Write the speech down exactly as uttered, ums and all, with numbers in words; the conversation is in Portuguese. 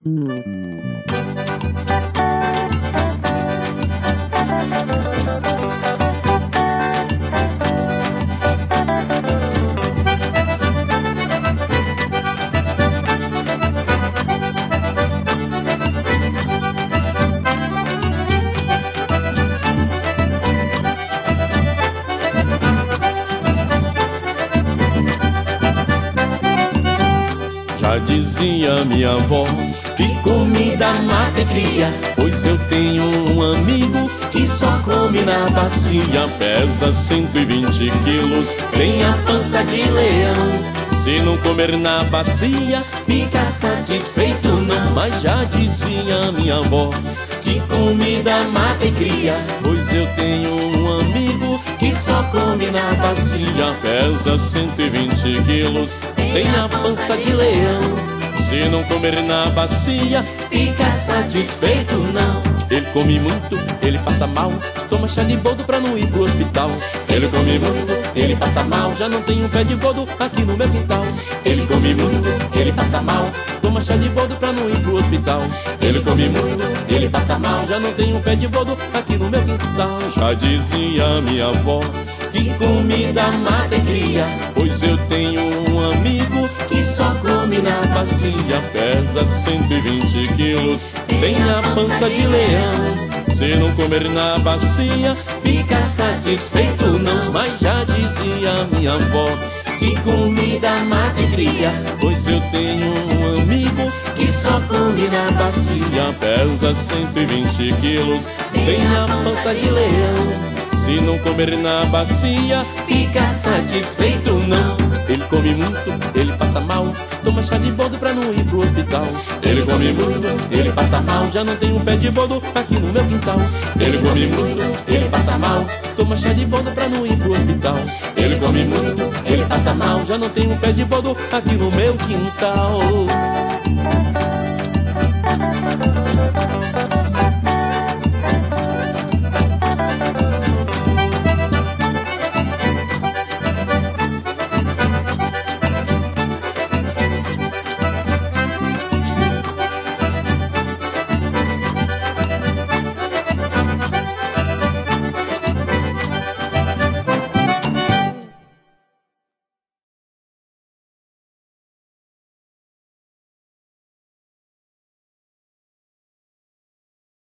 Já dizia minha avó que comida mata e cria, pois eu tenho um amigo que só come na bacia. pesa cento e vinte quilos, Tem a pança de leão, se não comer na bacia fica satisfeito não. Mas já dizia minha avó que comida mata e cria, pois eu tenho um amigo que só come na bacia. pesa cento e vinte quilos, Tem a pança de leão, se não comer na bacia fica satisfeito não. Ele come muito, ele passa mal, toma chá de boldo pra não ir pro hospital. Ele come muito, ele passa mal, Já não tem um pé de boldo aqui no meu quintal. ele come muito, ele passa mal, Toma chá de boldo pra não ir pro hospital. ele come muito, ele passa mal. Já não tem um pé de boldo aqui no meu quintal. Já dizia minha avó Que comida mata e cria, pois eu tenho um amigo que só come na bacia. bacia pesa cento e vinte quilos, tem a pança de leão. Se não comer na bacia Fica satisfeito não. Mas já dizia minha avó Que comida mata e cria, pois eu tenho um amigo que só come na bacia. bacia pesa cento e vinte quilos, tem a pança de leão. Se não comer na bacia Fica satisfeito não. Ele come muito, ele passa mal, toma chá de boldo pra não ir pro hospital. Ele come muito, ele passa mal, Já não tem um pé de boldo aqui no meu quintal. ele come muito, ele passa mal, Toma chá de boldo pra não ir pro hospital. ele come muito, ele passa mal. Já não tem um pé de boldo aqui no meu quintal.